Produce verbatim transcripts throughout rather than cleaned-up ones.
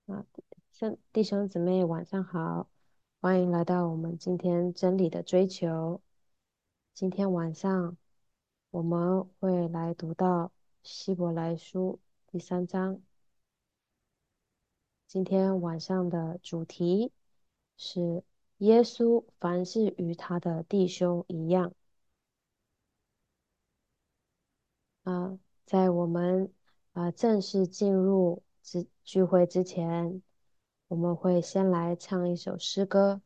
啊，兄弟兄姊妹晚上好，欢迎来到我们今天真理的追求。今天晚上我们会来读到希伯来书第三章。今天晚上的主题是耶稣凡事与他的弟兄一样。啊，在我们啊正式进入之聚会之前，我们会先来唱一首诗歌。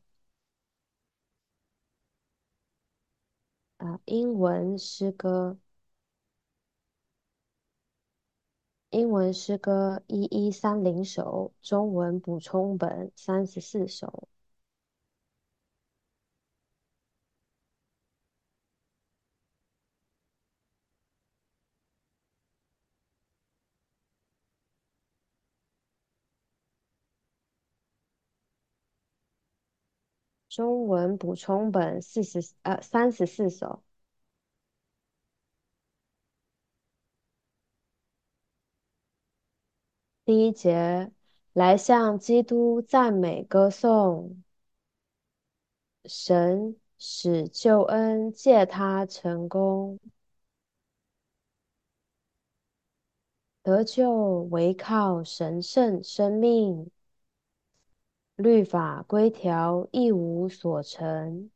啊，英文诗歌，英文诗歌一一三零首，中文补充本三十四首。中文补充本四十呃三十四首。第一节，来向基督赞美歌颂，神使救恩借他成功，得救唯靠神圣生命，律法规条一无所成。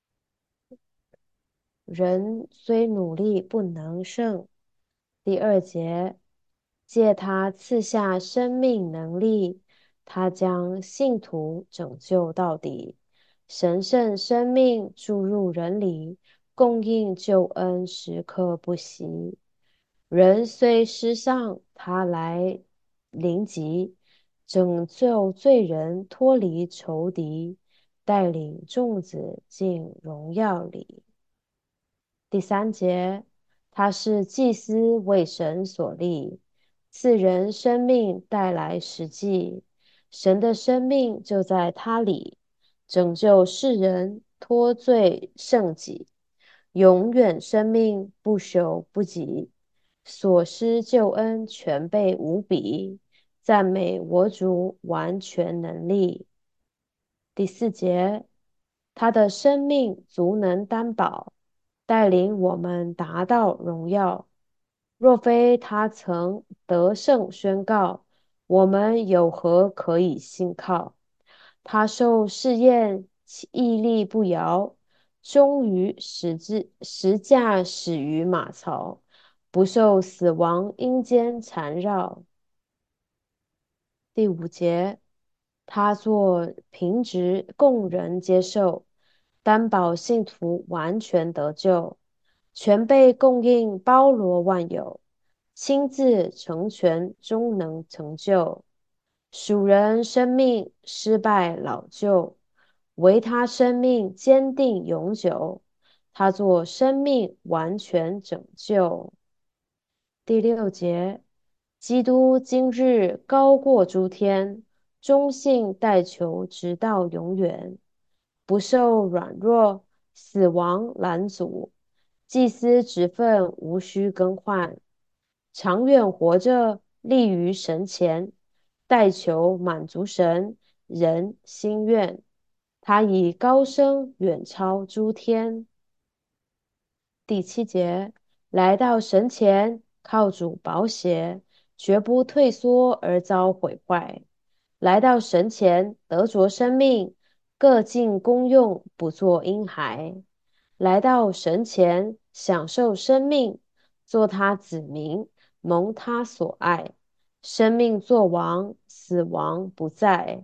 人虽努力不能胜。第二节，借他赐下生命能力，他将信徒拯救到底，神圣生命注入人里，供应救恩时刻不息。人虽失丧，他来临及，拯救罪人脱离仇敌，带领众子进荣耀里。第三节，他是祭司为神所立，赐人生命带来实际，神的生命就在他里，拯救世人脱罪圣己，永远生命不朽不朽，所施救恩全备无比，赞美我主完全能力。第四节，他的生命足能担保，带领我们达到荣耀。若非他曾得胜宣告，我们有何可以信靠？他受试验，屹立不摇，终于十字十架始于马槽，不受死亡阴间缠绕。第五节，他做平直供人接受，担保信徒完全得救，全被供应包罗万有，亲自成全终能成就。属人生命失败老旧，唯他生命坚定永久，他做生命完全拯救。第六节，基督今日高过诸天，忠信待求直到永远，不受软弱、死亡拦阻，祭司职分无需更换，长远活着，立于神前，待求满足神人心愿。他以高升远超诸天。第七节，来到神前，靠主宝血，绝不退缩而遭毁坏。来到神前，得着生命，各尽功用，不作婴孩。来到神前，享受生命，做他子民，蒙他所爱。生命作王，死亡不在。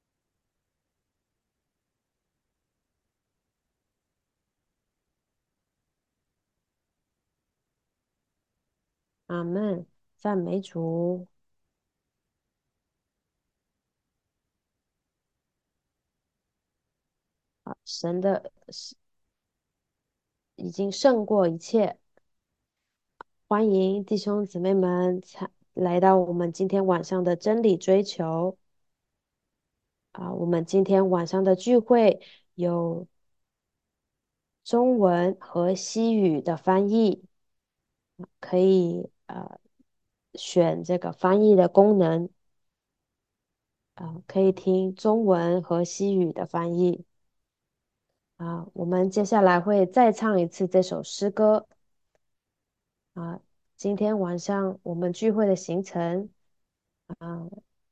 阿门，赞美主。神的已经胜过一切。欢迎弟兄姊妹们参来到我们今天晚上的真理追求啊！我们今天晚上的聚会有中文和西语的翻译，可以呃选这个翻译的功能。 啊，可以听中文和西语的翻译。啊，我们接下来会再唱一次这首诗歌。啊，今天晚上我们聚会的行程，啊，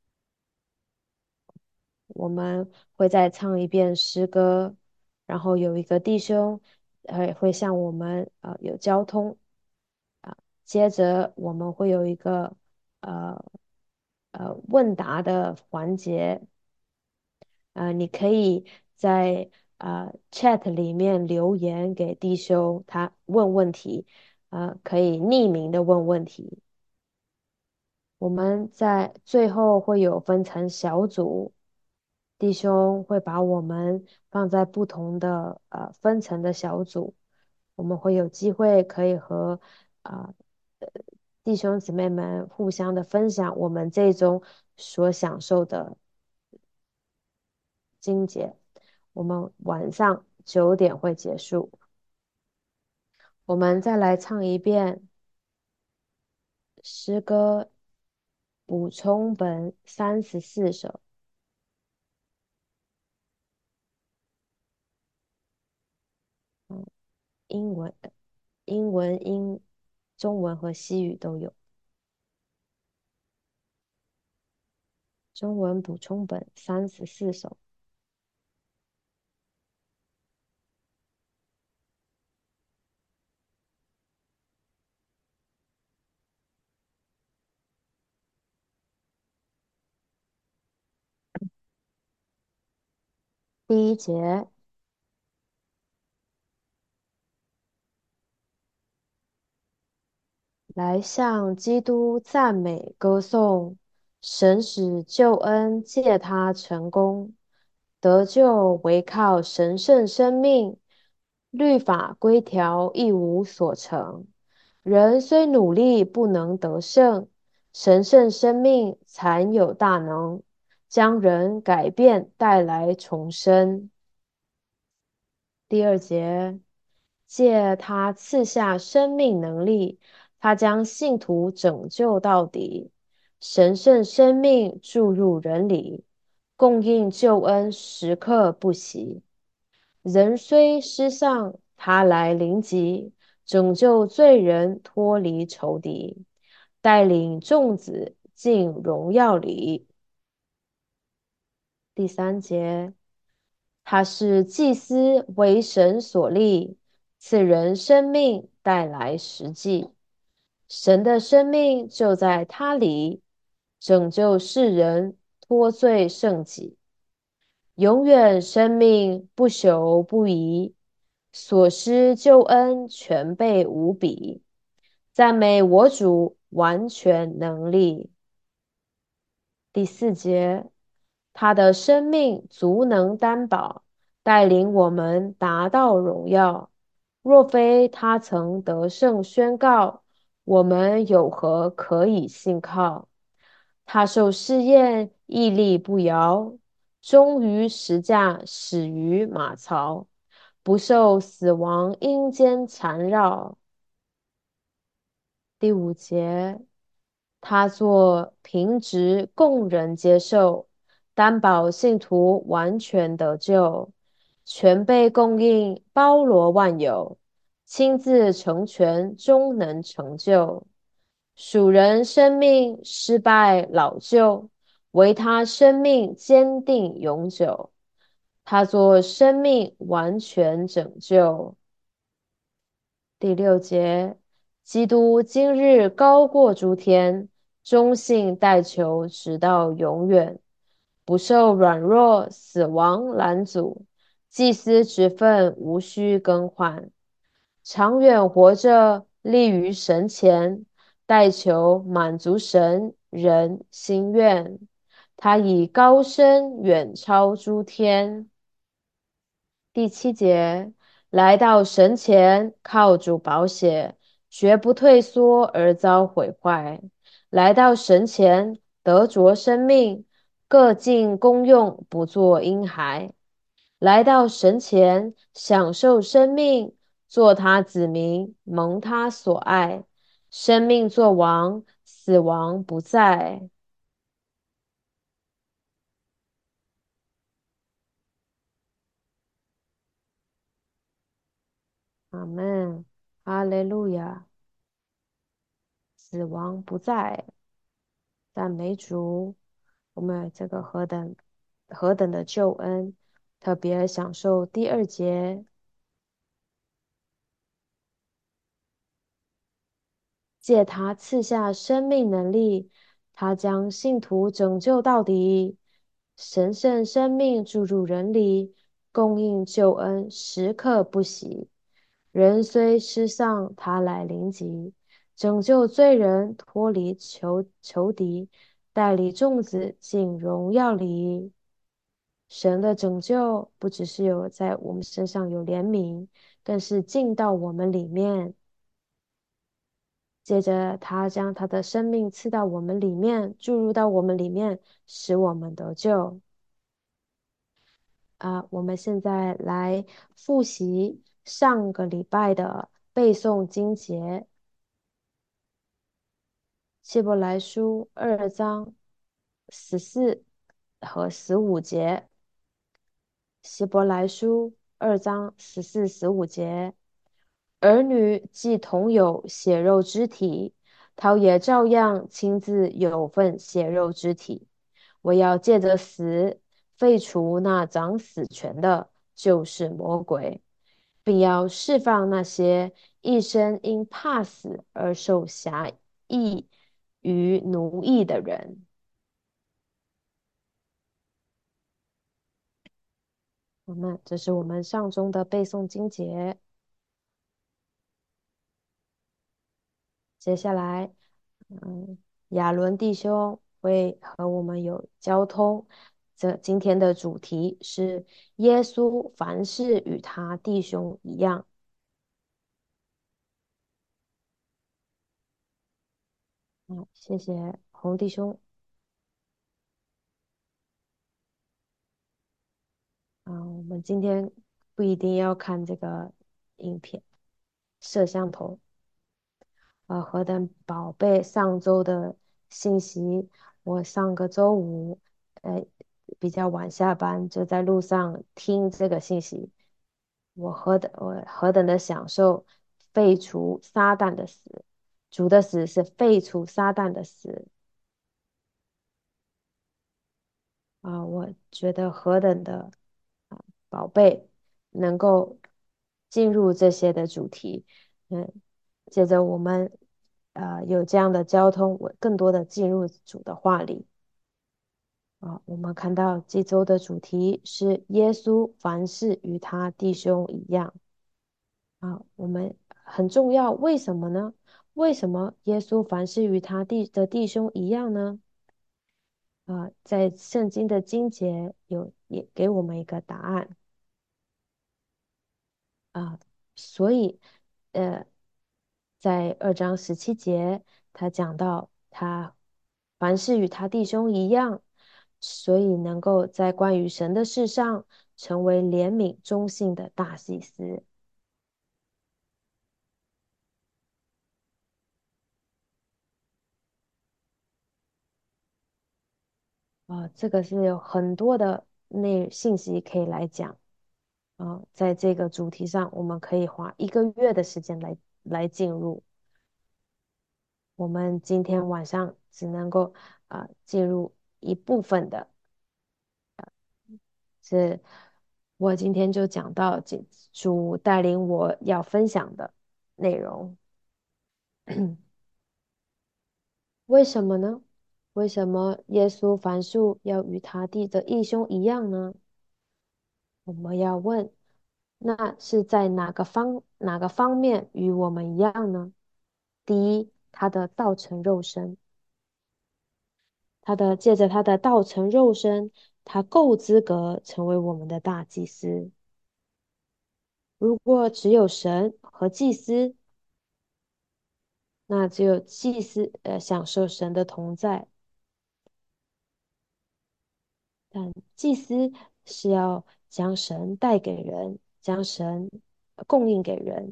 我们会再唱一遍诗歌，然后有一个弟兄，呃，会向我们呃有交通。啊，接着我们会有一个呃呃问答的环节。呃，你可以在呃 chat 里面留言给弟兄，他问问题，呃，可以匿名的问问题。我们在最后会有分成小组，弟兄会把我们放在不同的呃分层的小组，我们会有机会可以和啊、呃、弟兄姊妹们互相的分享我们这种所享受的经节。我们晚上九点会结束，我们再来唱一遍诗歌补充本三十四首。嗯，英文、英文、英、中文和西语都有。中文补充本三十四首。第一节，来向基督赞美歌颂，神使救恩借他成功，得救唯靠神圣生命，律法规条一无所成，人虽努力不能得胜，神圣生命残有大能，将人改变带来重生。第二节，借他赐下生命能力，他将信徒拯救到底，神圣生命注入人里，供应救恩时刻不息。人虽失丧，他来临及，拯救罪人脱离仇敌，带领众子进荣耀里。第三节，他是祭司为神所立，赐人生命，带来实际。神的生命就在他里，拯救世人，脱罪圣己，永远生命不朽不移。所施救恩全备无比，赞美我主完全能力。第四节，他的生命足能担保，带领我们达到荣耀。若非他曾得胜宣告，我们有何可以信靠？他受试验，屹立不摇，终于十架，始于马槽，不受死亡阴间缠绕。第五节，他作平直供人接受，担保信徒完全得救，全备供应，包罗万有，亲自成全，终能成就。属人生命失败老旧，唯他生命坚定永久。他作生命完全拯救。第六节，基督今日高过诸天，忠信待求，直到永远，不受软弱、死亡拦阻，祭司职分无需更换，长远活着，立于神前，待求满足神人心愿。他以高升远超诸天。第七节，来到神前，靠主宝血，绝不退缩而遭毁坏。来到神前，得着生命，各尽功用，不做婴孩。来到神前，享受生命，做他子民，蒙他所爱。生命作王，死亡不在。 阿门，哈利路亚，死亡不在，赞美主。我们有这个何等何等的救恩，特别享受第二节，借他赐下生命能力，他将信徒拯救到底，神圣生命注入人里，供应救恩，时刻不息。人虽失丧，他来临及，拯救罪人脱离仇仇敌，带领众子进荣耀里。神的拯救不只是有在我们身上有怜悯，更是进到我们里面。接着，他将他的生命赐到我们里面，注入到我们里面，使我们得救。啊，我们现在来复习上个礼拜的背诵经节，希伯来书二章十四和十五节。希伯来书二章十四、十五节，儿女既同有血肉之体，他也照样亲自有份血肉之体。我要借着死废除那掌死权的，就是魔鬼，并要释放那些一生因怕死而受辖役与奴役的人。我们这是我们上中的背诵经节。接下来，嗯，亚伦弟兄会和我们有交通。这今天的主题是耶稣凡事与他弟兄一样。嗯，谢谢洪弟兄。嗯，我们今天不一定要看这个影片，摄像头。呃，何等宝贝！上周的信息，我上个周五，呃，比较晚下班，就在路上听这个信息，我何等我何等的享受，废除撒旦的死，主的死是废除撒旦的死啊，我觉得何等的啊宝贝，能够进入这些的主题，嗯，接着我们呃有这样的交通，我更多的进入主的话里啊，我们看到这周的主题是耶稣凡事与他弟兄一样啊，我们很重要，为什么呢？为什么耶稣凡事与他弟的弟兄一样呢？啊，在圣经的经节有也给我们一个答案啊，所以呃，在二章十七节，他讲到他凡事与他弟兄一样，所以能够在关于神的事上成为怜悯忠信的大祭司啊，这个是有很多的内信息可以来讲啊，在这个主题上，我们可以花一个月的时间来来进入。我们今天晚上只能够啊、呃进入一部分的，是我今天就讲到这主带领我要分享的内容。为什么呢？为什么耶稣凡事要与他弟的义兄一样呢？我们要问，那是在哪个方哪个方面与我们一样呢？第一，他的道成肉身。他的借着他的道成肉身，他够资格成为我们的大祭司。如果只有神和祭司，那只有祭司呃享受神的同在，但祭司是要将神带给人，将神呃供应给人，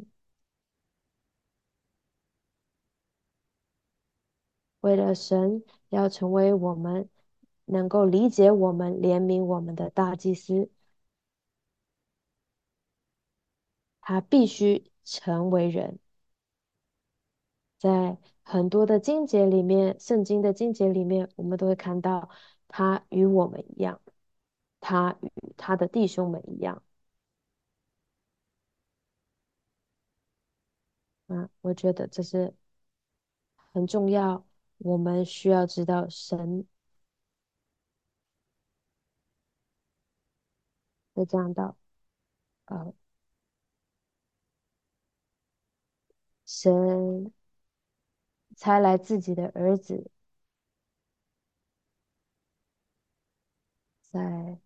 为了神要成为我们能够理解我们、怜悯我们的大祭司， 他必须成为人。在很多的经节里面，圣经的经节里面，我们都会看到他与我们一样，他与他的弟兄们一样。嗯，我觉得这是很重要，我们需要知道神的讲道，呃，神差来自己的儿子，在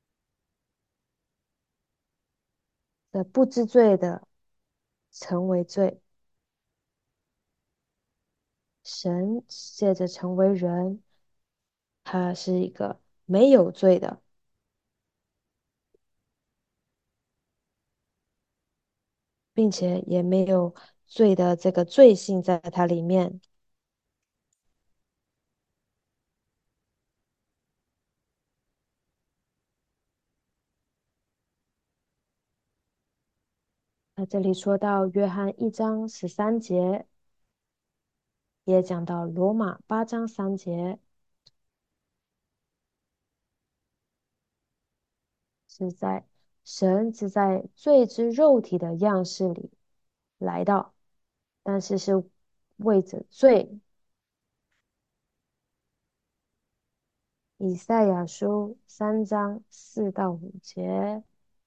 在不知罪的成为罪，神借着成为人，他是一个没有罪的，并且也没有罪的这个罪性在他里面。那这里说到约翰一章十三节，也讲到罗马八章三节，是在神只在罪之肉体的样式里来到，但是是为着罪。以赛亚书三章四到五节，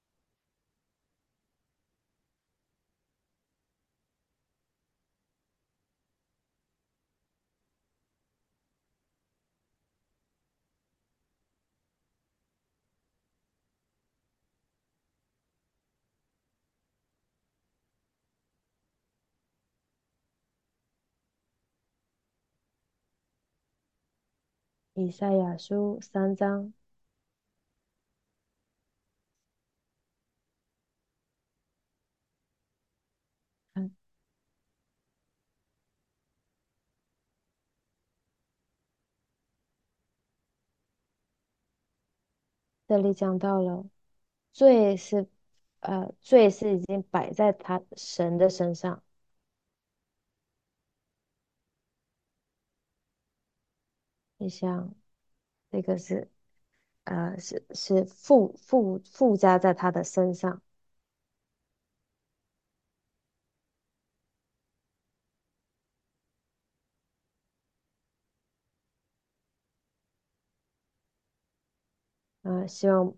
以赛亚书三章，看这里讲到了罪是，呃，罪是已经摆在他神的身上，你想这个是，呃，是是附附附加在他的身上，呃，希望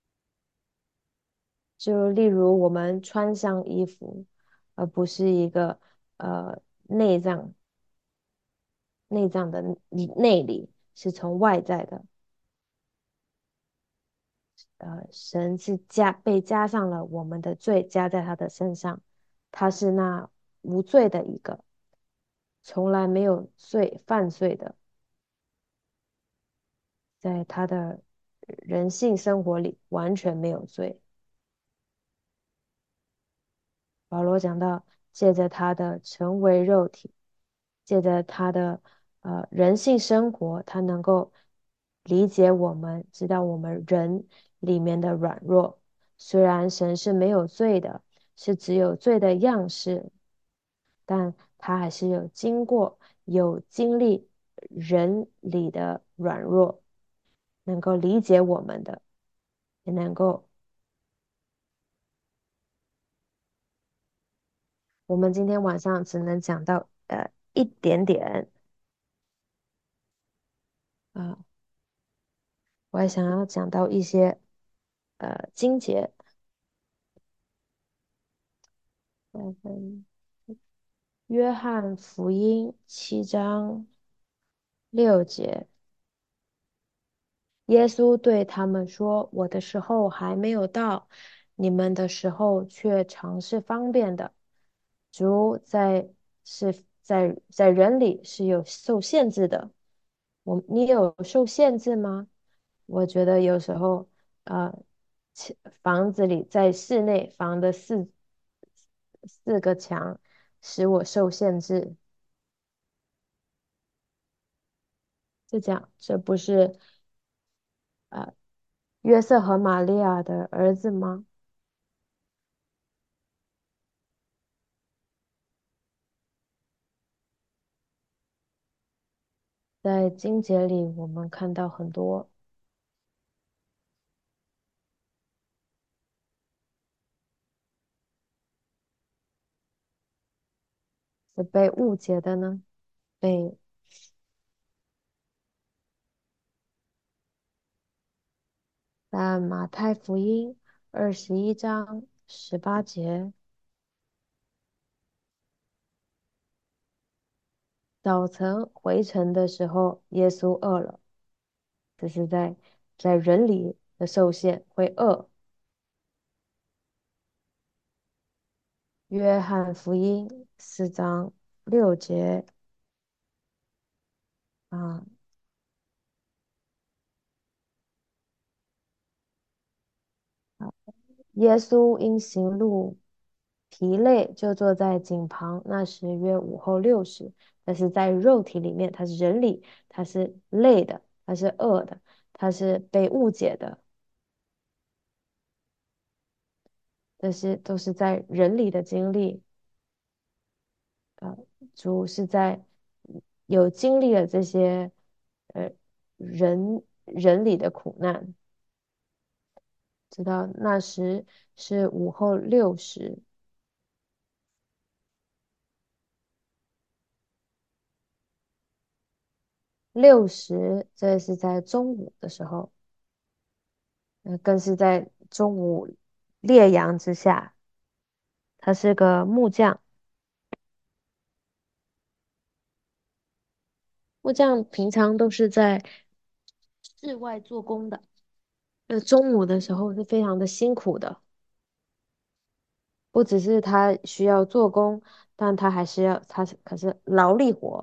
就例如我们穿上衣服，而不是一个呃内脏内脏的内里，是从外在的。呃，神是加被加上了我们的罪，加在他的身上，他是那无罪的一个，从来没有罪犯罪的，在他的人性生活里完全没有罪。保罗讲到，借着他的成为肉体，借着他的呃人性生活，他能够理解我们，知道我们人里面的软弱。虽然神是没有罪的，是只有罪的样式，但他还是有经过、有经历人里的软弱，能够理解我们的，也能够。我们今天晚上只能讲到呃一点点啊、呃我还想要讲到一些呃经节，嗯，约翰福音七章六节，耶稣对他们说：“我的时候还没有到，你们的时候却常是方便的。主在是在在人里是有受限制的。我你有受限制吗？我觉得有时候，呃，其房子里在室内房的四四个墙使我受限制。就讲这不是呃约瑟和玛利亚的儿子吗？ 在经节里，我们看到很多是被误解的呢，被在马太福音二十一章十八节，早晨回城的时候，耶稣饿了，这是在在人里的受限会饿。约翰福音四章六节啊，耶稣因行路疲累，就坐在井旁。那时约午后六时。但是在肉体里面，他是人里，他是累的，他是饿的，他是被误解的。这些都是在人里的经历。呃，主是在有经历了这些呃人人里的苦难，直到那时是午后六时。六时，这是在中午的时候，呃，更是在中午烈阳之下。他是个木匠，木匠平常都是在室外做工的，呃，中午的时候是非常的辛苦的，不只是他需要做工，但他还是要，他是可是劳力活，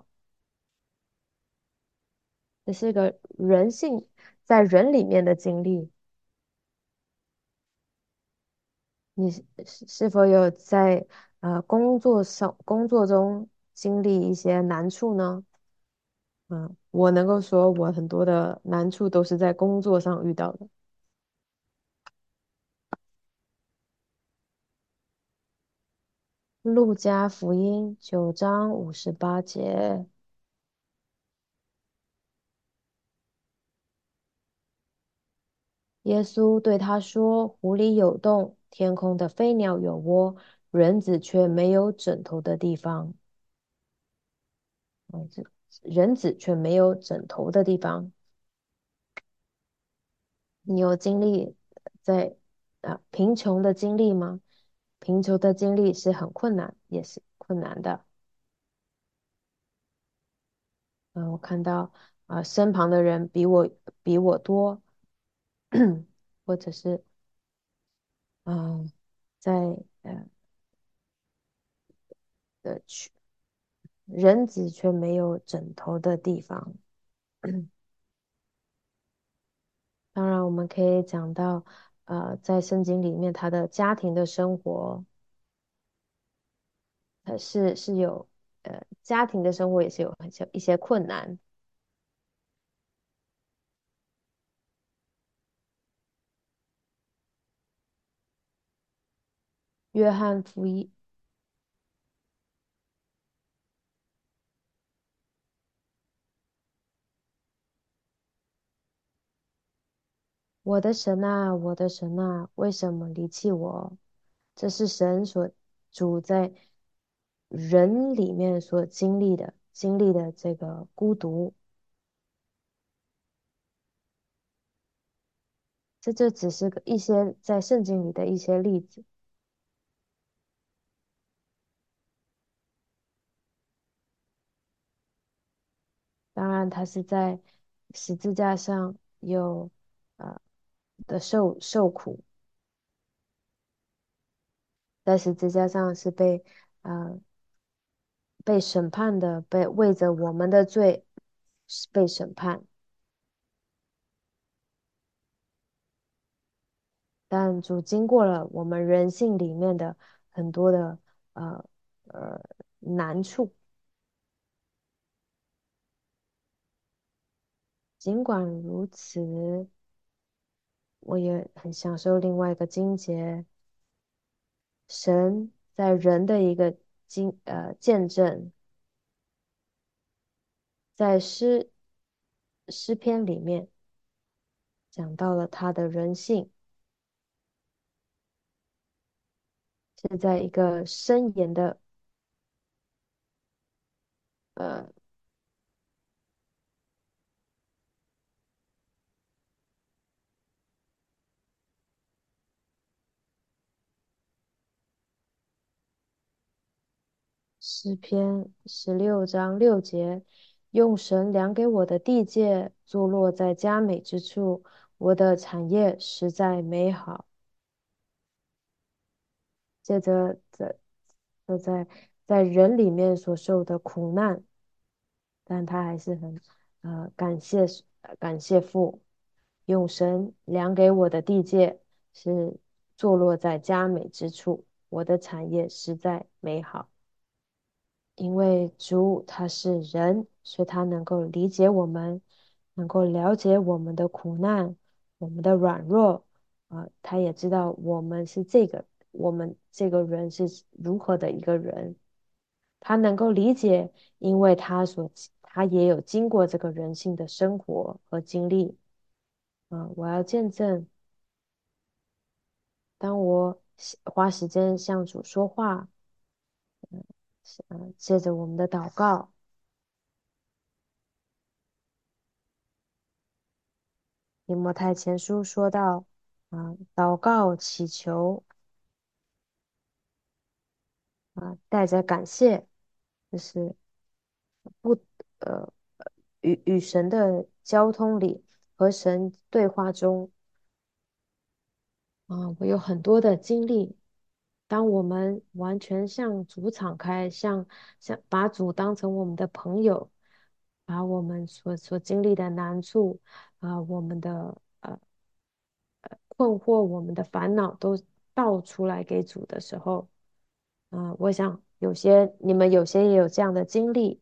这是个人性在人里面的经历。你是是是否有在呃工作上工作中经历一些难处呢？嗯，我能够说，我很多的难处都是在工作上遇到的。路加福音九章五十八节，耶稣对他说：“湖里有洞，天空的飞鸟有窝，人子却没有枕头的地方。嗯，这人子却没有枕头的地方。你有经历在啊贫穷的经历吗？贫穷的经历是很困难，也是困难的。嗯，我看到啊、身旁的人比我比我多，或者是嗯、在呃呃去人子却没有枕头的地方。当然，我们可以讲到呃，在圣经里面他的家庭的生活，呃是是有呃家庭的生活也是有很些一些困难。约翰福音，我的神啊，我的神啊，为什么离弃我？这是神所主在人里面所经历的，经历的这个孤独。这就只是个一些在圣经里的一些例子。当然，他是在十字架上有呃的受受苦，在十字架上是被呃被审判的，被为着我们的罪被审判。但主经过了我们人性里面的很多的呃呃难处，尽管如此，我也很享受另外一个境界，神在人的一个经呃见证，在诗。 诗篇里面讲到了他的人性，是在一个森严的呃诗篇十六章六节，用神量给我的地界，坐落在佳美之处，我的产业实在美好。接着在就在在人里面所受的苦难，但他还是很呃感谢呃感谢父，用神量给我的地界是坐落在佳美之处，我的产业实在美好。因为主他是人，所以他能够理解我们，能够了解我们的苦难，我们的软弱，啊、他也知道我们是这个，我们这个人是如何的一个人，他能够理解，因为他所他也有经过这个人性的生活和经历，啊、我要见证，当我花时间向主说话，嗯、借着我们的祷告。提摩太前书说到，啊、祷告祈求，啊、带着感谢，就是不呃与与神的交通里和神对话中，啊、我有很多的经历。当我们完全向主敞开，像像把主当成我们的朋友，把我们所所经历的难处，啊、我们的呃困惑、我们的烦恼都倒出来给主的时候，嗯、我想有些你们有些也有这样的经历，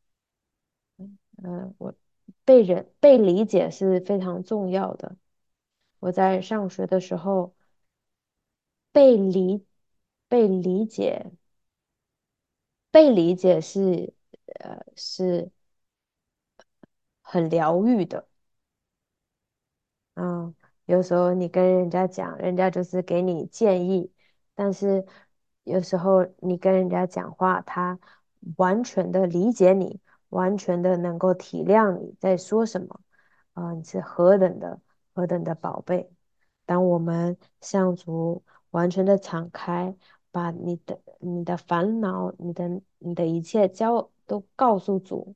嗯、我被人被理解是非常重要的。我在上学的时候，被理被理解，被理解是呃是很疗愈的。嗯，有时候你跟人家讲，人家就是给你建议，但是有时候你跟人家讲话，他完全的理解你，完全的能够体谅你在说什么，啊、你是何等的何等的宝贝。当我们向主完全的敞开，把你的你的烦恼、你的你的一切交都告诉主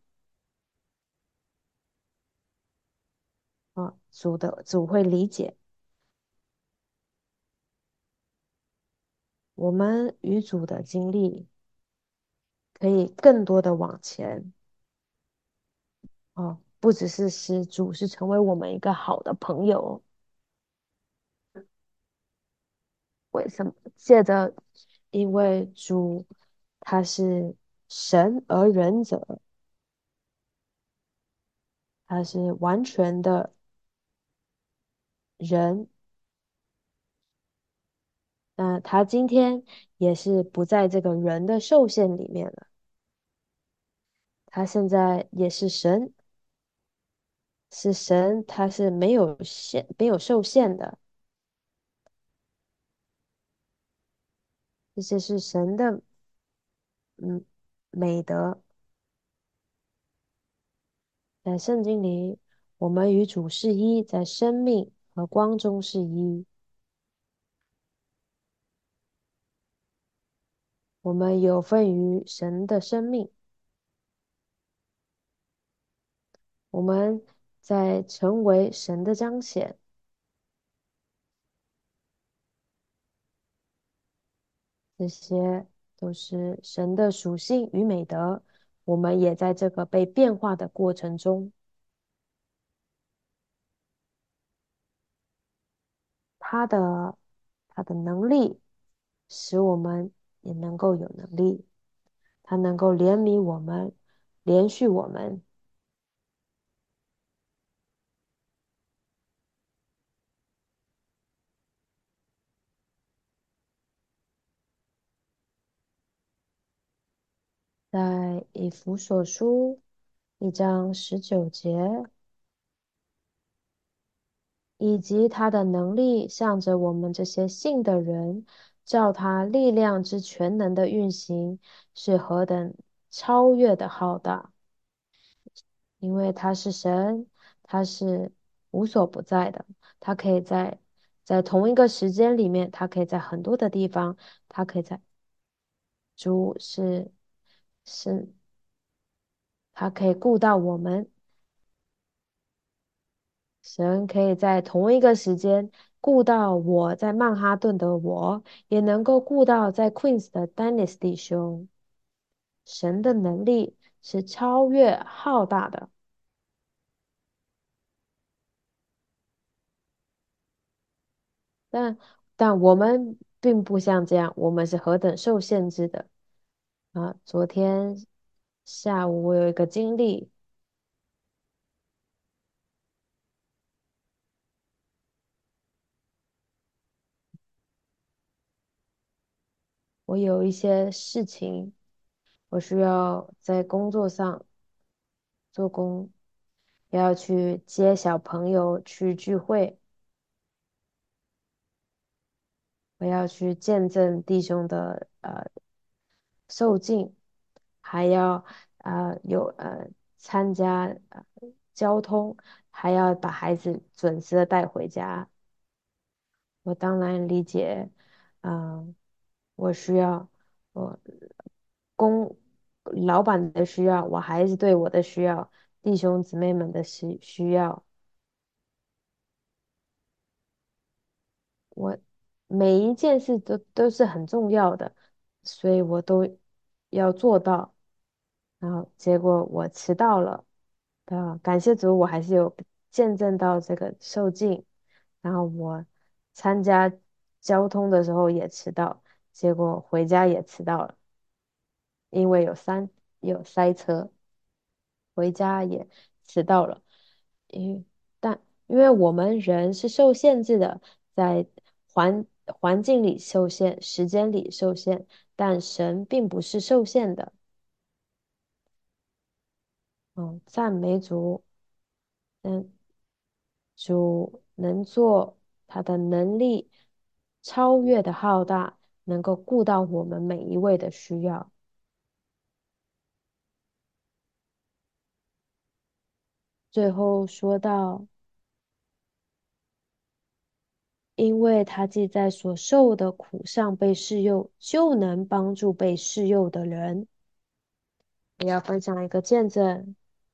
啊，主的主会理解。我们与主的经历可以更多的往前哦，不只是使主是成为我们一个好的朋友，为什么？借着因为主他是神而人者，他是完全的人，那他今天也是不在这个人的受限里面了，他现在也是神，是神，他是没有限、没有受限的。这些是神的嗯美德，在圣经里，我们与主是一，在生命和光中是一，我们有份于神的生命，我们在成为神的彰显，这些都是神的属性与美德。我们也在这个被变化的过程中，他的他的能力使我们也能够有能力，他能够怜悯我们，连续我们。在以弗所书一章十九节， 以及他的能力向着我们这些信的人，照他力量之全能的运行，是何等超越的浩大！因为他是神，他是无所不在的，他可以在在同一个时间里面，他可以在很多的地方，他可以在主是是，他可以顾到我们，神可以在同一个时间顾到我在曼哈顿的我，也能够顾到在 Queens 的 Dennis 弟兄。神的能力是超越浩大的，但但我们并不像这样，我们是何等受限制的啊！昨天下午我有一个经历，我有一些事情，我需要在工作上做工，要去接小朋友去聚会，我要去见证弟兄的呃受尽，还要呃有呃参加呃交通，还要把孩子准时的带回家。我当然理解，嗯、我需要我公老板的需要，我孩子对我的需要，弟兄姊妹们的需需要，我每一件事都都是很重要的，所以我都要做到。然后结果我迟到了，啊，感谢主，我还是有见证到这个受尽。然后我参加交通的时候也迟到，结果回家也迟到了，因为有三有塞车，回家也迟到了。因为但因为我们人是受限制的，在环环境里受限，时间里受限，但神并不是受限的。嗯，赞美主。嗯，主能做，他的能力超越的浩大，能够顾到我们每一位的需要。最后说到，因为他既在所受的苦上被试诱，就能帮助被试诱的人。我要分享一个见证，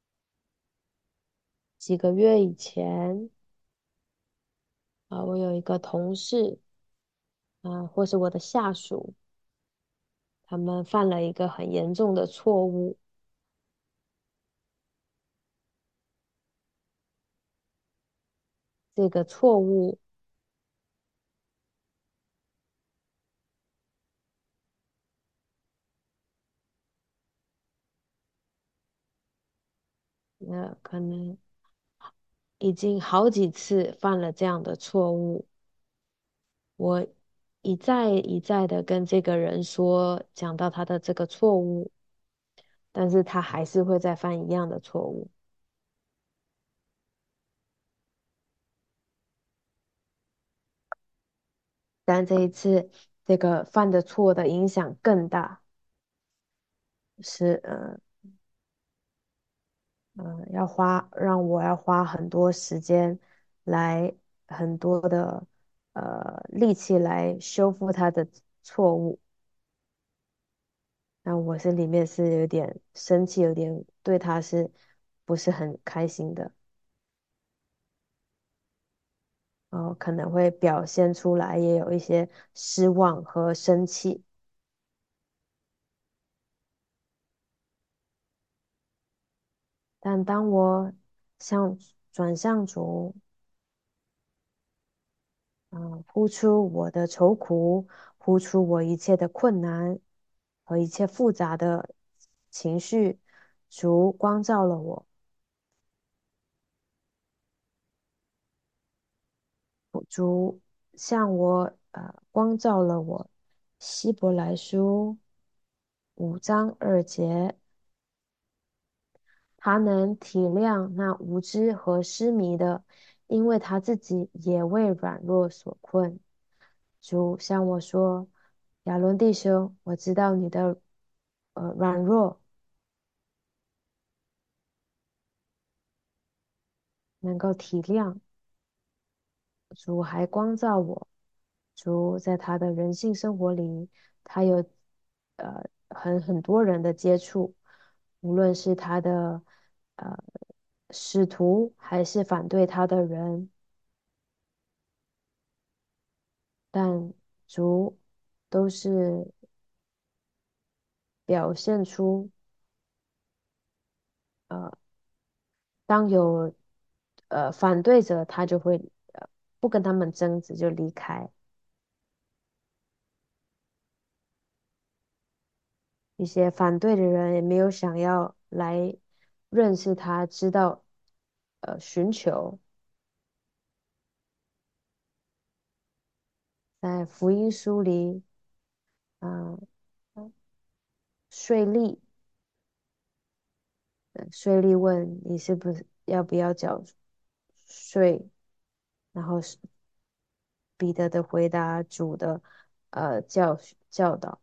几个月以前，啊、我有一个同事，啊、或是我的下属，他们犯了一个很严重的错误。这个错误，呃，可能已经好几次犯了这样的错误。我一再一再的跟这个人说，讲到他的这个错误，但是他还是会再犯一样的错误。但这一次，这个犯的错的影响更大，是呃呃，要花让我要花很多时间来很多的呃力气来修复他的错误。那我是里面是有点生气，有点对他是不是很开心的，然后可能会表现出来，也有一些失望和生气。但当我向转向主，嗯、呼出我的愁苦，呼出我一切的困难和一切复杂的情绪，主光照了我，主向我呃光照了我。希伯来书五章二节，他能体谅那无知和失迷的， 因为他自己也为软弱所困。主向我说：亚伦弟兄，我知道你的呃软弱，能够体谅。主还光照我，主在他的人性生活里，他有呃很很多人的接触，无论是他的呃使徒，还是反对他的人，但主都是表现出呃当有呃反对者，他就会呃不跟他们争执，就离开。一些反对的人也没有想要来认识他，知道呃寻求在福音书里，嗯、呃，税吏，呃税吏问你是不是要不要缴税，然后是彼得的回答，主的呃教教导，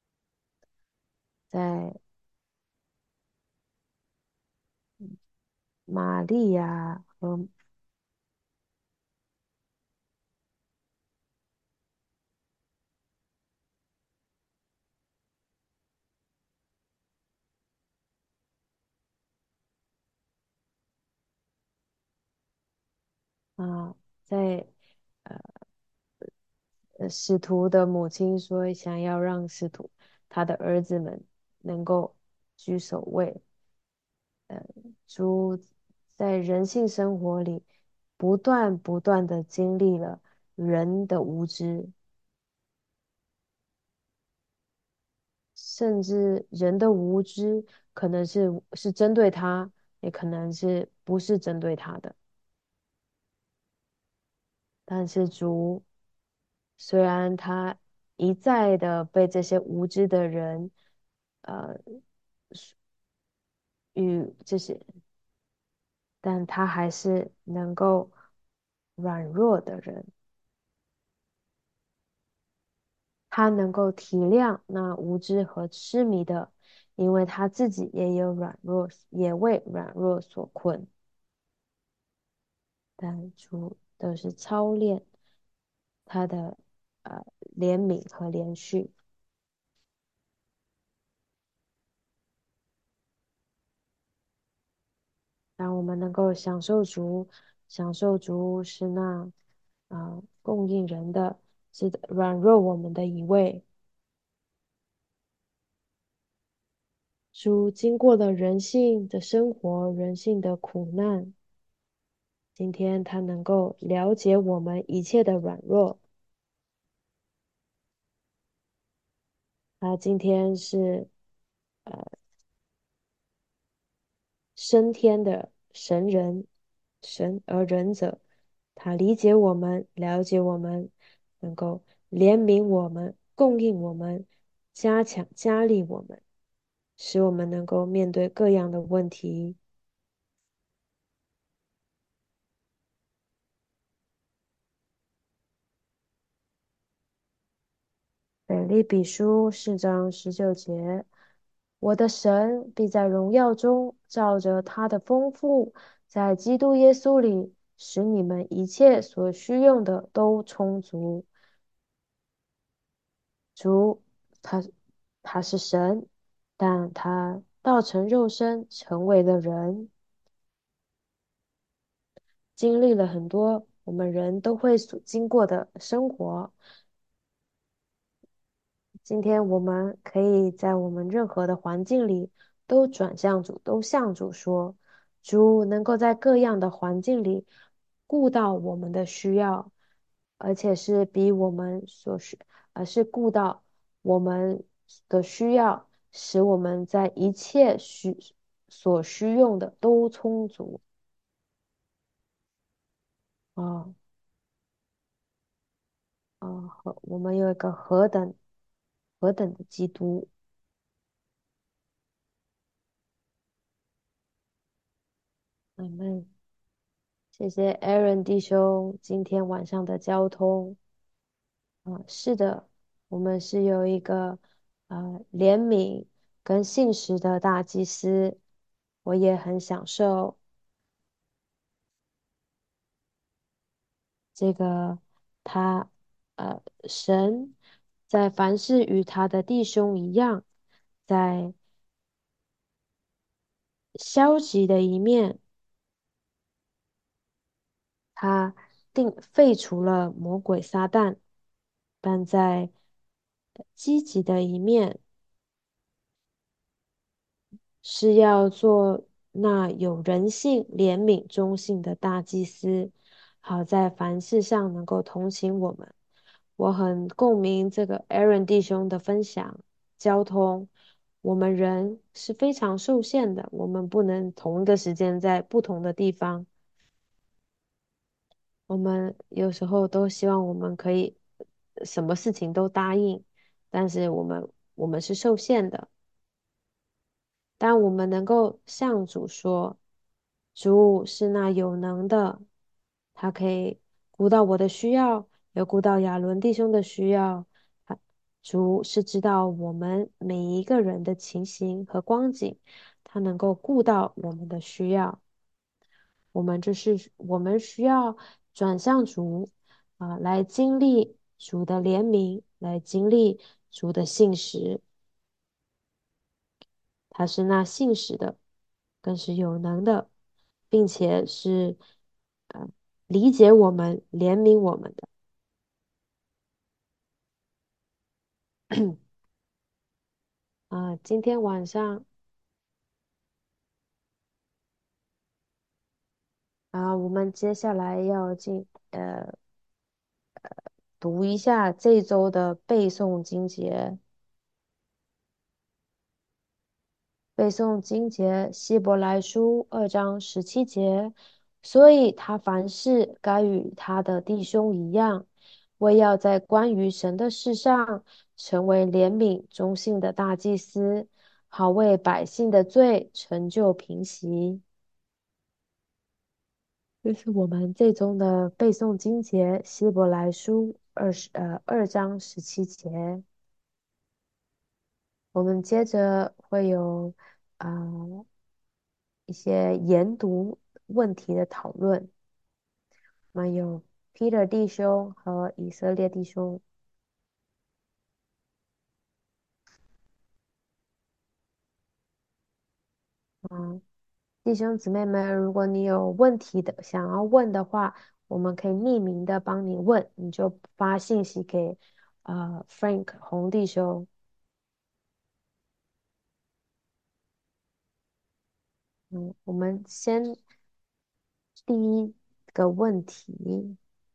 在玛利亚和啊、在呃使徒的母亲说，想要让使徒他的儿子们能够居首位。呃，主在人性生活里不断不断的经历了人的无知，甚至人的无知可能是是针对他，也可能是不是针对他的。但是主虽然他一再的被这些无知的人，呃，与这些，但他还是能够软弱的人，他能够体谅那无知和痴迷的，因为他自己也有软弱，也为软弱所困。但主都是操练他的呃怜悯和连续。让我们能够享受主，享受主是那啊、呃供应人的，是软弱我们的一位。主经过了人性的生活，人性的苦难，今天他能够了解我们一切的软弱。他今天是呃升天的神人，神而仁者，他理解我们，了解我们，能够怜悯我们，供应我们，加强加力我们，使我们能够面对各样的问题。腓立比书四章十九节，我的神必在荣耀中照着他的丰富，在基督耶稣里，使你们一切所需用的都充足。主，他他是神，但他道成肉身，成为了人，经历了很多我们人都会所经过的生活。今天我们可以在我们任何的环境里都转向主，都向主说，主能够在各样的环境里顾到我们的需要，而且是比我们所需，而是顾到我们的需要，使我们在一切需所需用的都充足。哦哦，和我们有一个何等何等的基督。阿门。 谢谢 Aaron 弟兄今天晚上的交通。啊，是的，我们是有一个呃怜悯跟信实的大祭司，我也很享受这个他呃神在凡事与他的弟兄一样，在消极的一面，他定废除了魔鬼撒旦，但在积极的一面。是要做那有人性、怜悯、忠信的大祭司，好在凡事上能够同情我们。我很共鸣这个 Aaron 弟兄的分享。交通，我们人是非常受限的，我们不能同一个时间在不同的地方。我们有时候都希望我们可以什么事情都答应，但是我们我们是受限的。但我们能够向主说，主是那有能的，他可以顾到我的需要，也顾到亚伦弟兄的需要。他主是知道我们每一个人的情形和光景，他能够顾到我们的需要。我们就是我们需要转向主啊，来经历主的怜悯，来经历主的信实。他是那信实的，更是有能的，并且是呃理解我们、怜悯我们的。啊、今天晚上啊、我们接下来要进呃读一下这周的背诵经节。背诵经节，希伯来书二章十七节，所以他凡事该与他的弟兄一样，为要在关于神的事上成为怜悯忠信的大祭司，好为百姓的罪成就平息。这是我们最终的背诵经节，希伯来书二十呃二章十七节。我们接着会有啊、呃一些研读问题的讨论。我们有 Peter 弟兄和以色列弟兄。嗯，弟兄姊妹们，如果你有问题的想要问的话，我们可以匿名的帮你问，你就发信息给呃 Frank 洪弟兄。嗯，我们先第一个问题，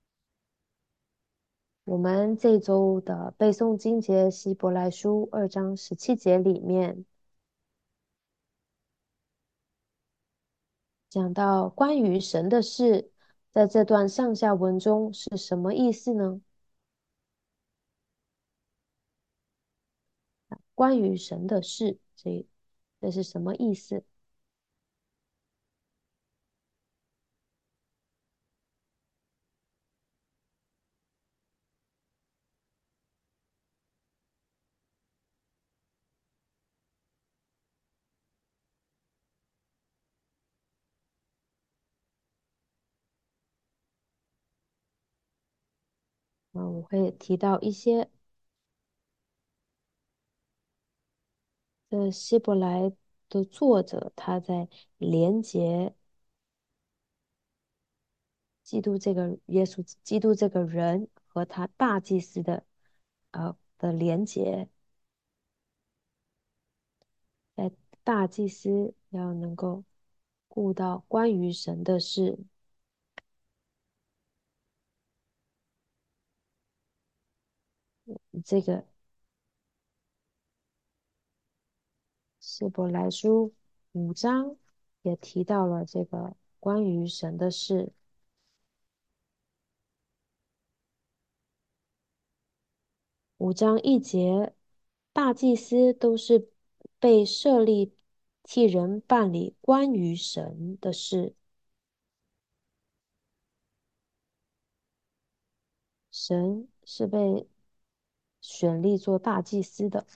我们这周的背诵经节希伯来书二章十七节里面讲到关于神的事，在这段上下文中是什么意思呢？关于神的事，这这是什么意思？嗯，我会提到一些。这希伯来的作者他在连接基督这个耶稣基督这个人和他大祭司的呃的连接，在大祭司要能够顾到关于神的事。这个希伯来书五章也提到了这个关于神的事。五章一节，大祭司都是被设立替人办理关于神的事。 神是被选立做大祭司的。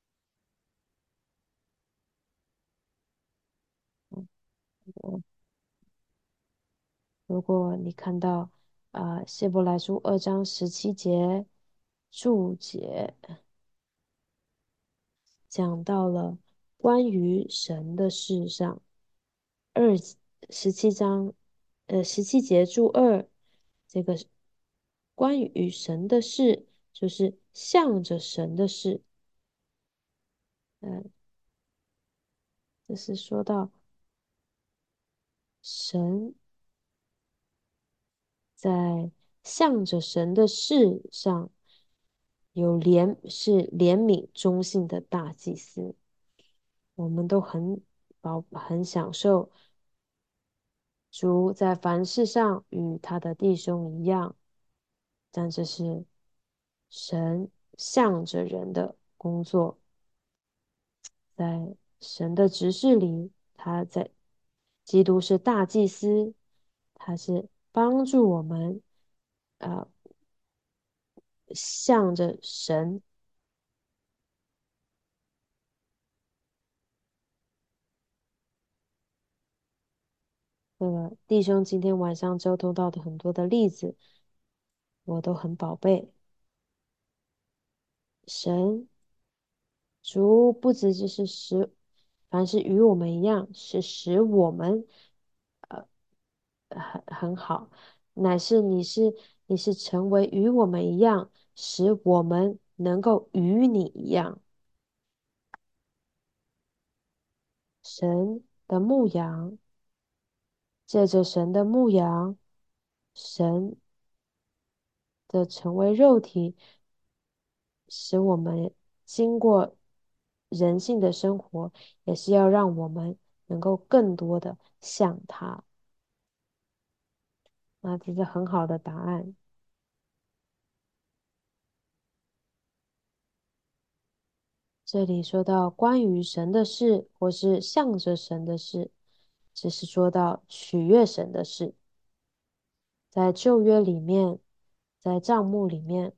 如果你看到啊，呃希伯来书二章十七节注解讲到了关于神的事上，二十七章，呃，十七节注二，这个关于神的事，就是向着神的事，嗯、这是说到神在向着神的事上有怜，是怜悯忠信的大祭司。我们都很宝很享受主在凡事上与他的弟兄一样，但这是神向着人的工作，在神的执事里，他在基督是大祭司，他是帮助我们，呃，向着神。那个弟兄今天晚上交通到的很多的例子，我都很宝贝。神主不只只是使，凡是与我们一样，是使我们呃很很好，乃是你是你是成为与我们一样，使我们能够与你一样。神的牧羊，借着神的牧羊，神的成为肉体，使我们经过人性的生活，也是要让我们能够更多的像他。那这是很好的答案。这里说到关于神的事，或是向着神的事，只是说到取悦神的事。在旧约里面，在帐幕里面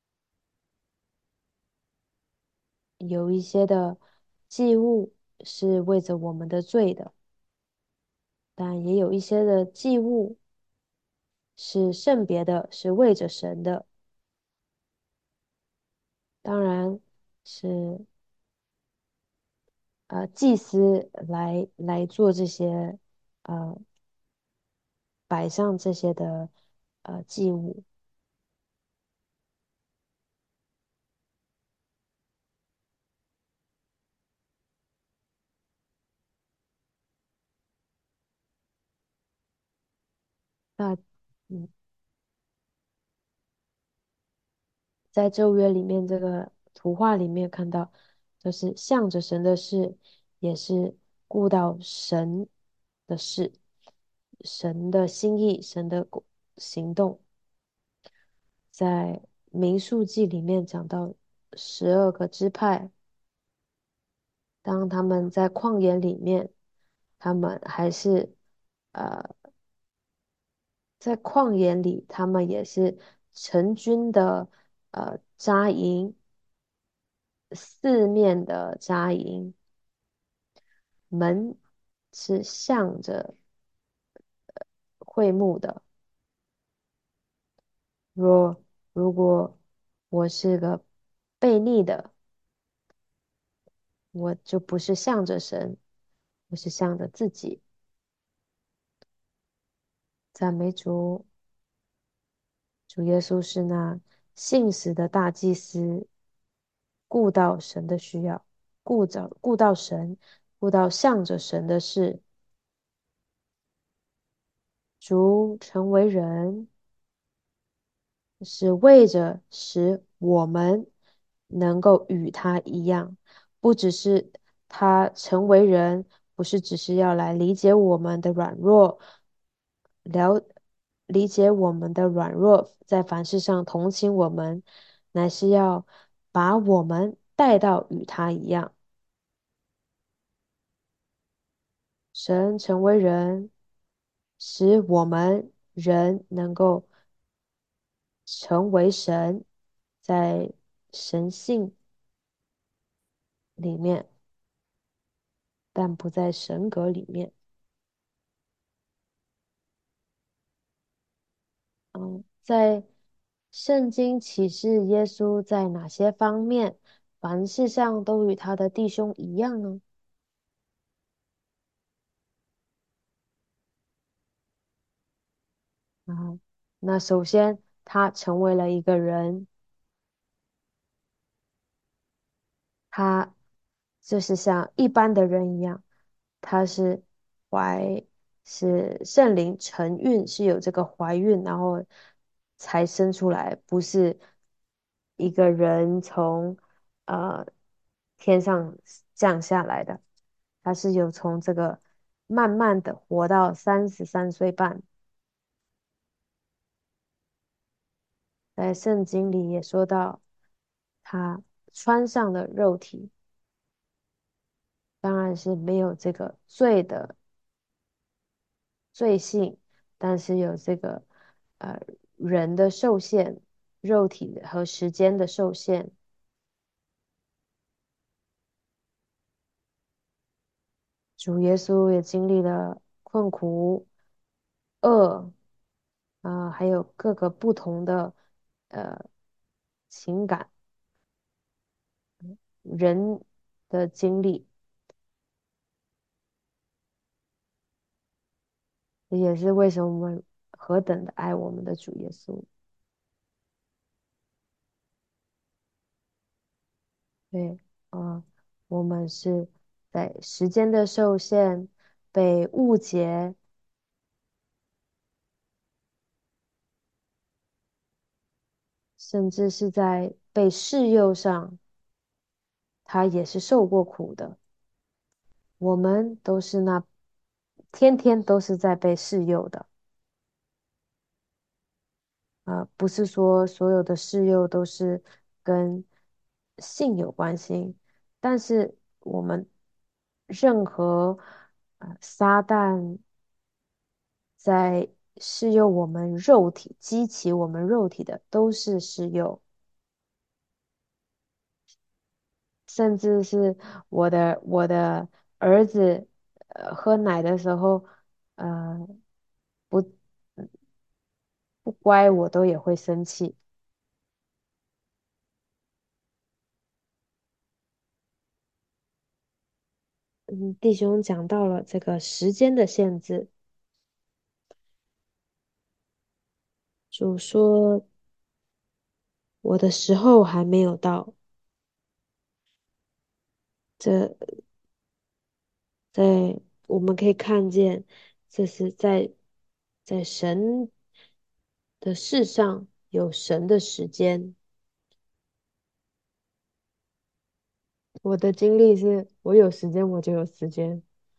有一些的祭物是为着我们的罪的，但也有一些的祭物是圣别的，是为着神的。当然是呃祭司来来做这些呃摆上这些的呃祭物。那嗯，在旧约里面这个图画里面看到，就是向着神的事，也是顾到神的事，神的心意，神的果行动。在民数记里面讲到十二个支派，当他们在旷野里面，他们还是呃在旷野里，他们也是成军的呃扎营，四面的扎营，门是向着会幕的。若如果我是个悖逆的，我就不是向着神，我是向着自己。赞美主，主耶稣是那信实的大祭司，顾到神的需要，顾着顾到神，顾到向着神的事。主成为人，是为着使我们能够与他一样，不只是他成为人，不是只是要来理解我们的软弱，了理解我们的软弱，在凡事上同情我们，乃是要把我们带到与他一样。神成为人，使我们人能够成为神，在神性里面，但不在神格里面。嗯，在圣经启示耶稣在哪些方面，凡事上都与他的弟兄一样呢？啊，那首先他成为了一个人，他就是像一般的人一样，他是怀是圣灵承孕，是有这个怀孕，然后才生出来，不是一个人从呃天上降下来的，他是有从这个慢慢的活到三十三岁半，在圣经里也说到他穿上了肉体。当然是没有这个罪的罪性，但是有这个呃人的受限，肉体和时间的受限。主耶稣也经历了困苦、饿，啊、还有各个不同的呃情感，人的经历，这也是为什么我们何等的爱我们的主耶稣。对，呃，我们是在时间的受限，被误解，甚至是在被试诱上，他也是受过苦的。我们都是那天天都是在被试诱的，呃，不是说所有的试诱都是跟性有关系，但是我们任何呃撒旦在试诱我们肉体、激起我们肉体的，都是试诱。甚至是我的我的儿子，呃，喝奶的时候，呃，不不乖，我都也会生气。嗯，弟兄讲到了这个时间的限制，就说我的时候还没有到，这在我们可以看见，这是在在神的世上有神的时间。我的经历是我有时间我就有时间，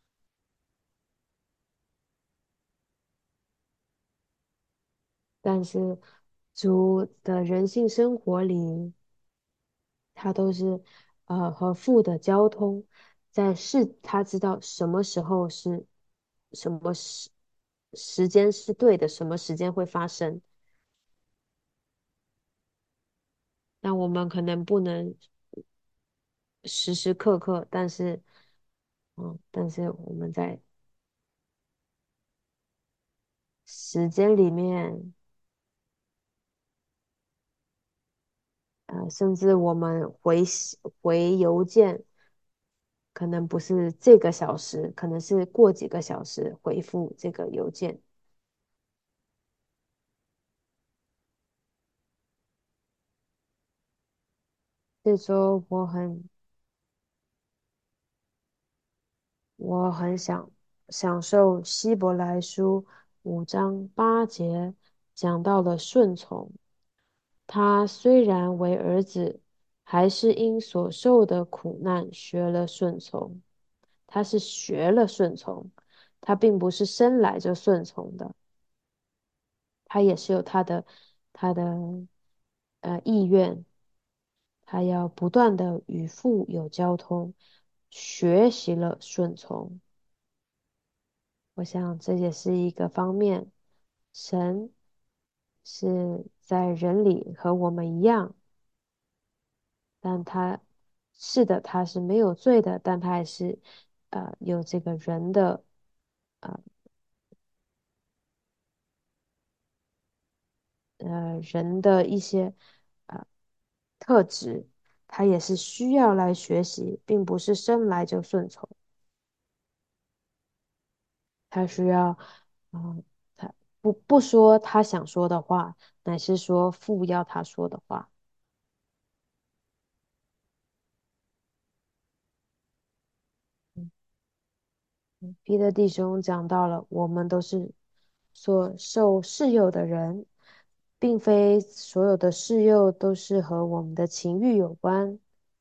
但是主的人性生活里，他都是呃和父的交通，在是他知道什么时候是什么时时间是对的，什么时间会发生。那我们可能不能时时刻刻，但是嗯，但是我们在时间里面，呃，甚至我们回信回邮件，可能不是这个小时，可能是过几个小时回复这个邮件。所以说，我很我很想享受希伯来书五章八节讲到了顺从。他虽然为儿子，还是因所受的苦难学了顺从。他是学了顺从，他并不是生来就顺从的，他也是有他的他的呃意愿，他要不断的与父有交通，学习了顺从。我想这也是一个方面，神是在人里和我们一样，但他是的，他是没有罪的，但他还是呃有这个人的呃呃人的一些呃特质，他也是需要来学习，并不是生来就顺从。他需要，嗯，他不不说他想说的话，乃是说父要他说的话。嗯嗯彼得弟兄讲到了，我们都是所受试诱的人，并非所有的试诱都是和我们的情欲有关。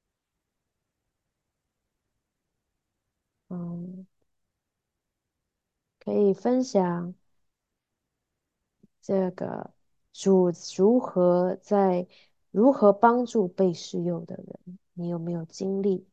嗯，可以分享这个主如何在如何帮助被试诱的人，你有没有经历？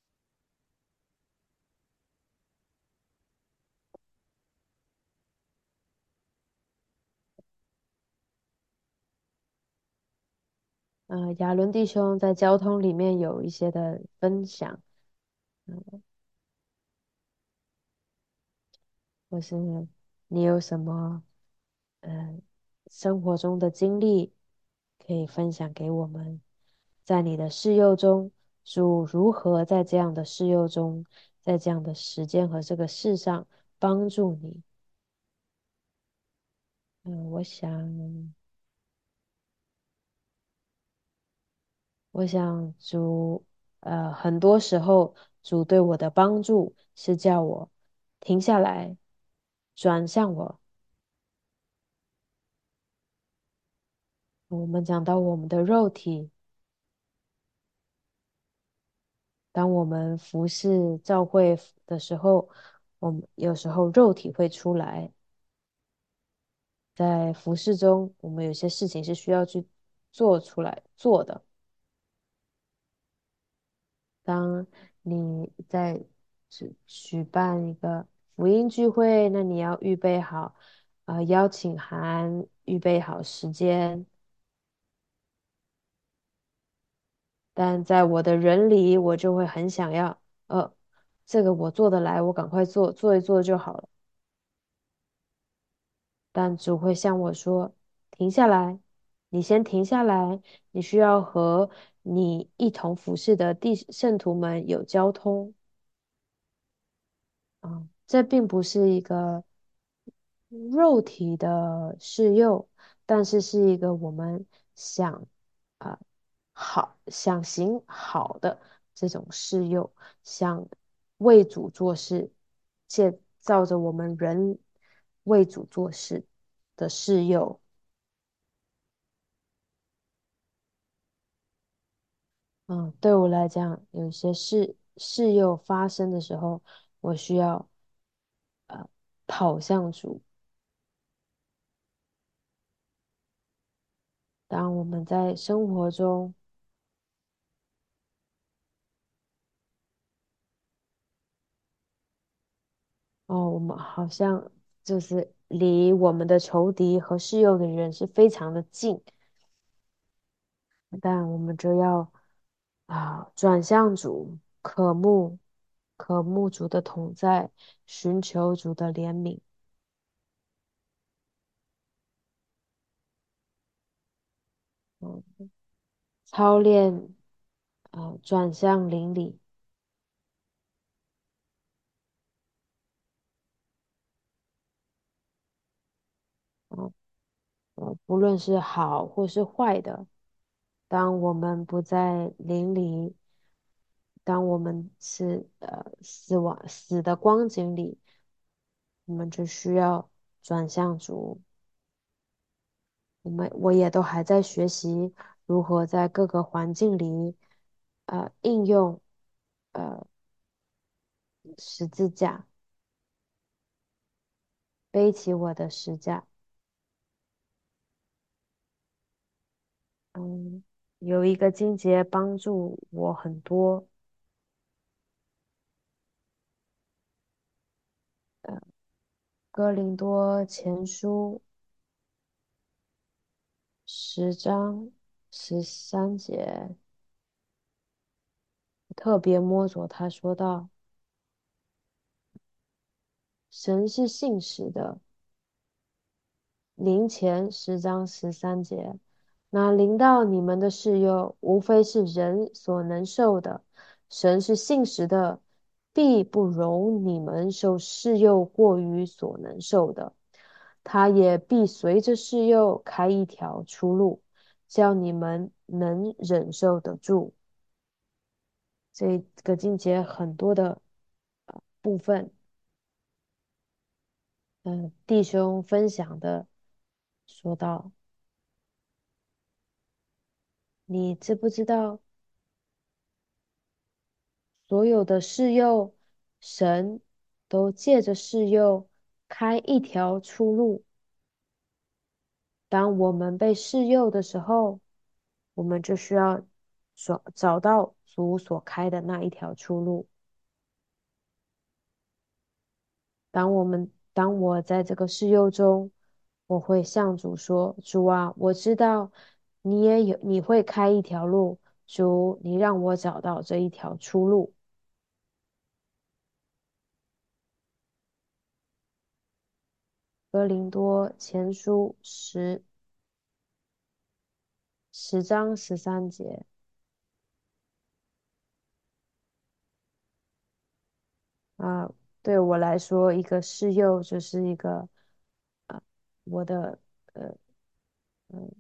呃，亚伦弟兄在交通里面有一些的分享，嗯，或是你有什么呃生活中的经历可以分享给我们？在你的试幼中，主如何在这样的试幼中，在这样的时间和这个世上帮助你？嗯，我想，我想主，呃，很多时候主对我的帮助是叫我停下来，转向我。我们讲到我们的肉体，当我们服侍教会的时候，我们有时候肉体会出来，在服侍中，我们有些事情是需要去做出来做的。当你在举举办一个福音聚会，那你要预备好，呃，邀请函，预备好时间。但在我的人里，我就会很想要，呃，这个我做得来，我赶快做，做一做就好了。但主会向我说：“停下来，你先停下来，你需要和你一同服侍的弟圣徒们有交通。”啊，这并不是一个肉体的试诱，但是是一个我们想啊、好想行好的这种试诱，想为主做事，借照着我们人为主做事的试诱。嗯，对我来讲，有一些事事诱发生的时候，我需要呃跑向主。当我们在生活中，哦，我们好像就是离我们的仇敌和示诱的人是非常的近，但我们就要啊转向主，渴慕渴慕主的同在，寻求主的怜悯，嗯，操练啊转向邻里，嗯，呃不论是好或是坏的，当我们不在邻里，当我们是呃死亡死的光景里。我们就需要转向主。我们我也都还在学习如何在各个环境里，呃，应用呃十字架，背起我的十架。嗯，有一个经节帮助我很多。哥林多前书十章十三节，特别摸着他说道：神是信实的。临前十章十三节，那临到你们的事忧，无非是人所能受的。神是信实的，必不容你们受试诱过于所能受的。他也必随着试诱开一条出路，叫你们能忍受得住。这个经节很多的呃部分，嗯、呃弟兄分享的说到，你知不知道所有的试诱，神都借着试诱开一条出路。当我们被试诱的时候，我们就需要所找到主所开的那一条出路。当我们当我在这个试诱中，我会向主说：主啊，我知道你也有，你会开一条路，主，你让我找到这一条出路。哥林多前书十十章十三节啊，对我来说，一个试诱就是一个啊，我的呃呃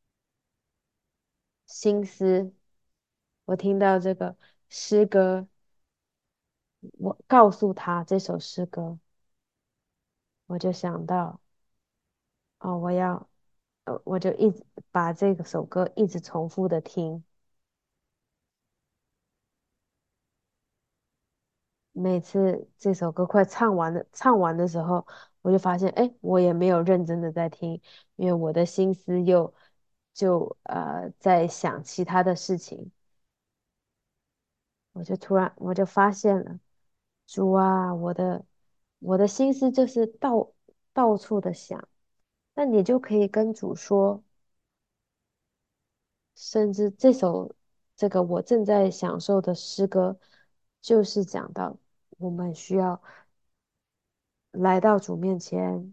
心思。我听到这个诗歌，我告诉他这首诗歌，我就想到哦，我要呃，我就一直把这个首歌一直重复的听。每次这首歌快唱完了，唱完的时候，我就发现，哎，我也没有认真的在听，因为我的心思又就呃在想其他的事情，我就突然我就发现了，主啊，我的我的心思就是到到处的想，那你就可以跟主说，甚至这首这个我正在享受的诗歌，就是讲到我们需要来到主面前。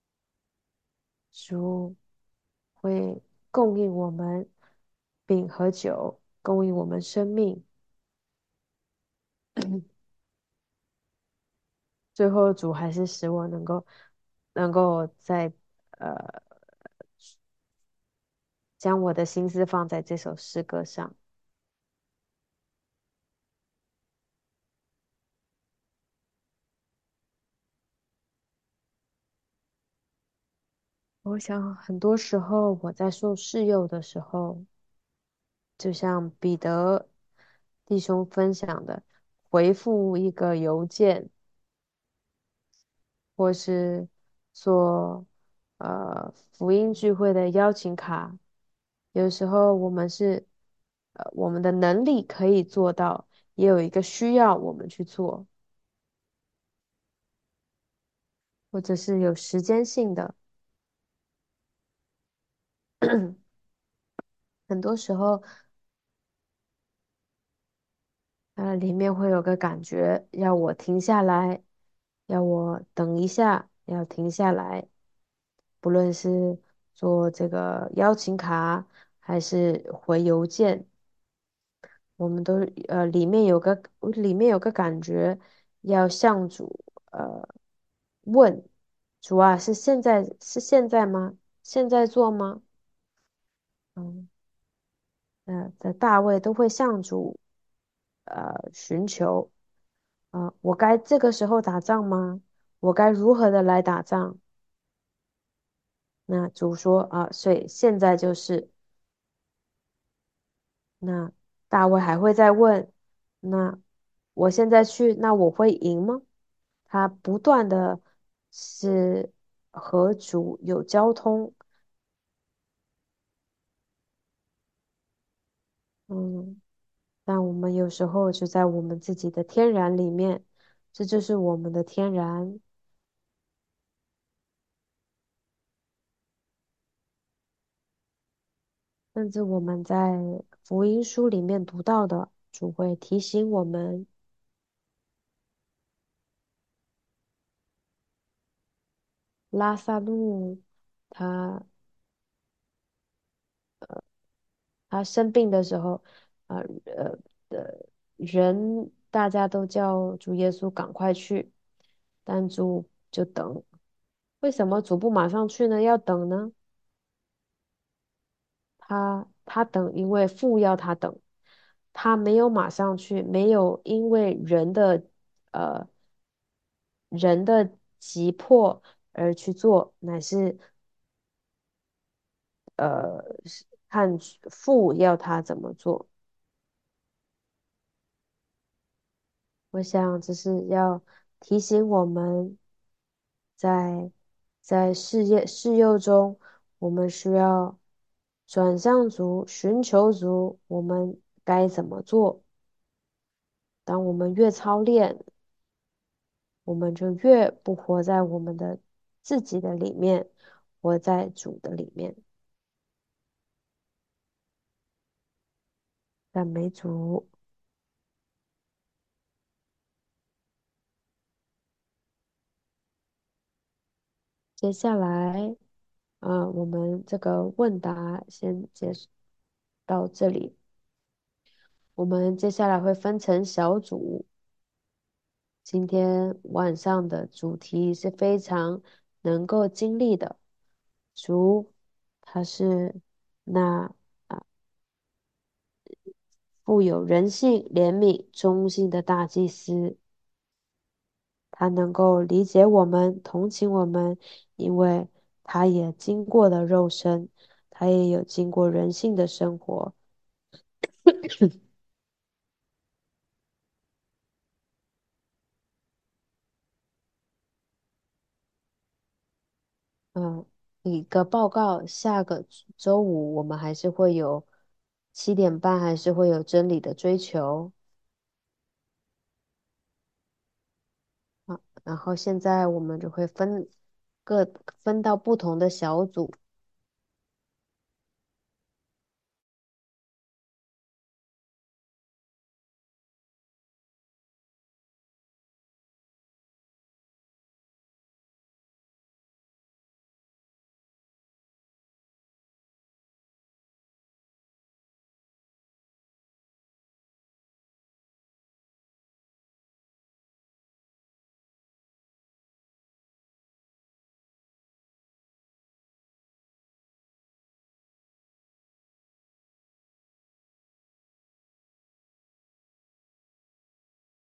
主会供应我们饼和酒，供应我们生命。最后，主还是使我能够能够在呃将我的心思放在这首诗歌上。我想很多时候我在受试诱的时候，就像彼得弟兄分享的，回复一个邮件，或是做呃福音聚会的邀请卡，有时候我们是呃我们的能力可以做到，也有一个需要我们去做，或者是有时间性的，很多时候呃里面会有个感觉，要我停下来，要我等一下，要停下来，不论是做这个邀请卡还是回邮件。我们都呃里面有个里面有个感觉，要向主呃问主啊，是现在是现在吗？现在做吗？嗯，呃，的大卫都会向主呃寻求啊、呃我该这个时候打仗吗？我该如何的来打仗？那主说啊，所以现在就是。那大卫还会再问，那我现在去，那我会赢吗？他不断的是和主有交通，嗯，但我们有时候就在我们自己的天然里面，这就是我们的天然， 甚至我们在福音书里面读到的，主会提醒我们，拉萨路他他生病的时候，呃呃的人大家都叫主耶稣赶快去，但主就等。为什么主不马上去呢？要等呢？他他等，因为父要他等，他没有马上去，没有因为人的呃人的急迫而去做，乃是呃是看父要他怎么做。我想这是要提醒我们在在事业事业中，我们需要转向族、寻求族，我们该怎么做？当我们越操练，我们就越不活在我们的自己的里面，活在主的里面。赞美主。接下来，呃，我们这个问答先结束到这里。我们接下来会分成小组。今天晚上的主题是非常能够经历的。主，他是那啊富有人性、怜悯、忠心的大祭司，他能够理解我们、同情我们，因为他也经过了肉身，他也有经过人性的生活。嗯，一个报告，下个周五我们还是会有七点半，还是会有真理的追求。啊，然后现在我们就会分各分到不同的小组。